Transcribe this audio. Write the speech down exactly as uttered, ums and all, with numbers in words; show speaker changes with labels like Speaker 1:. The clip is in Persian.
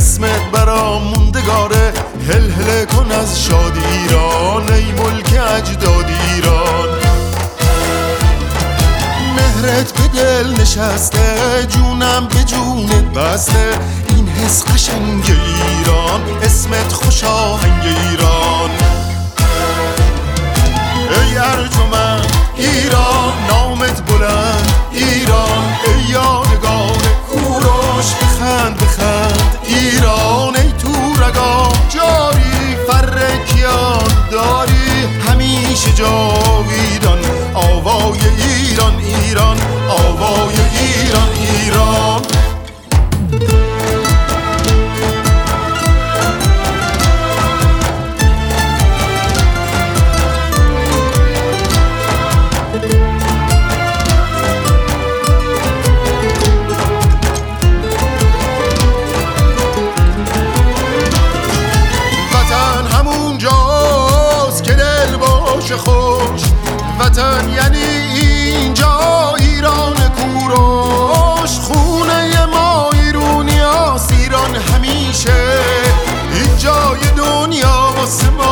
Speaker 1: اسمت برام موندگاره. هل هل کن از شادی ایران، ای ملک اجداد ایران. مهرت به دل نشسته، جونم به جونت بسته. این حس قشنگ ایران، اسمت خوش آهنگ ایران. ای ارجمند ایران، نامت بلند ایران. ای یادگار کوروش، بخند بخند ایران. ای تو رگام جاری، فر کیان داری. همیشه جاویدان آوای ایران ایران، آوای ایران ایران. خوش وطن یعنی اینجا ایران کوروش. خونه ما ایرونیاست، ایران همیشه این جای دنیا واسه ما.